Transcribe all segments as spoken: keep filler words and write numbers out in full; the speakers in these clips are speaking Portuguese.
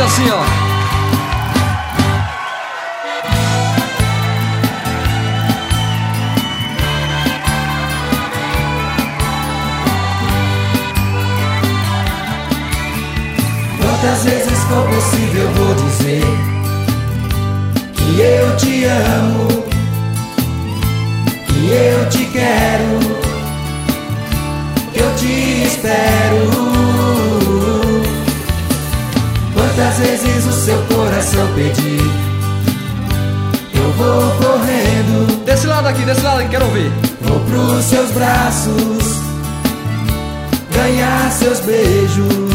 assim, ó. Quantas vezes for possível eu vou dizer que eu te amo, que eu te quero, que eu te espero. Quantas vezes o seu coração pedir, eu vou correndo. Desse lado aqui, desse lado aqui, quero ouvir. Vou pros seus braços, ganhar seus beijos.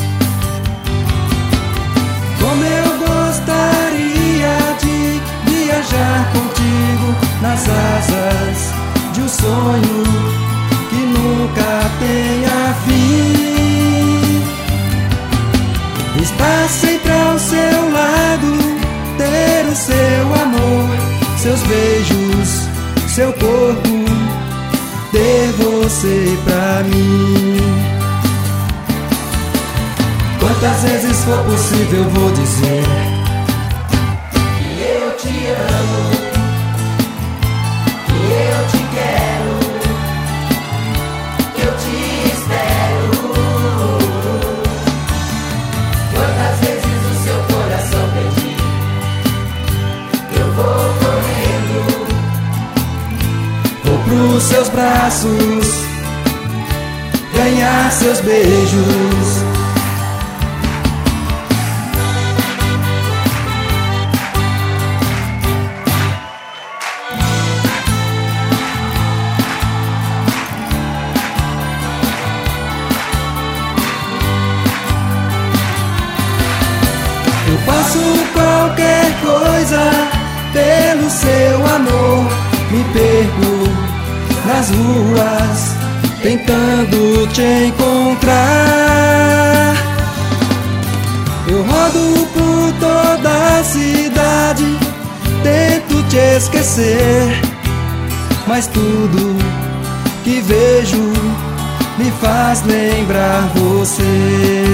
Como eu gostaria de viajar contigo nas asas de um sonho que nunca tenha fim. Estar sempre ao seu lado, ter o seu amor, seus beijos, seu corpo, ter você pra mim. Quantas vezes for possível eu vou dizer que eu te amo, que eu te quero, que eu te espero. Quantas vezes o seu coração pedir, eu vou correndo. Vou pros seus braços, ganhar seus beijos. Eu faço qualquer coisa pelo seu amor. Me perco nas ruas tentando te encontrar. Eu rodo por toda a cidade, tento te esquecer, mas tudo que vejo me faz lembrar você.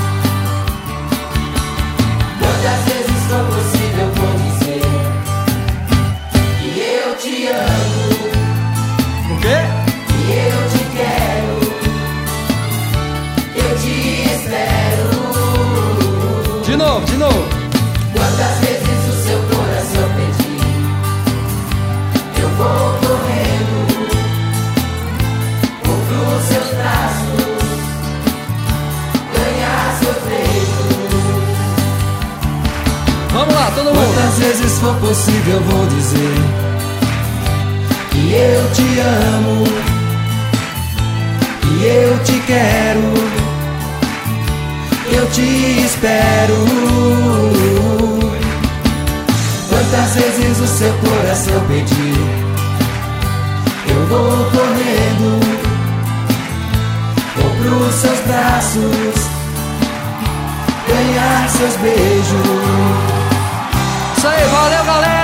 Quantas vezes for possível eu vou dizer que eu te amo, O quê? que eu te quero, que eu te espero. De novo, de novo. Quantas vezes o seu coração pedir, eu vou correndo, vou pros seus braços, ganhar seus beijos. Vamos lá, todo mundo. Quantas vezes for possível eu vou dizer que eu te amo, que eu te quero, que eu te espero. Quantas vezes o seu coração pedir, eu vou correndo, vou pros seus braços, ganhar seus beijos. Isso aí, valeu, galera.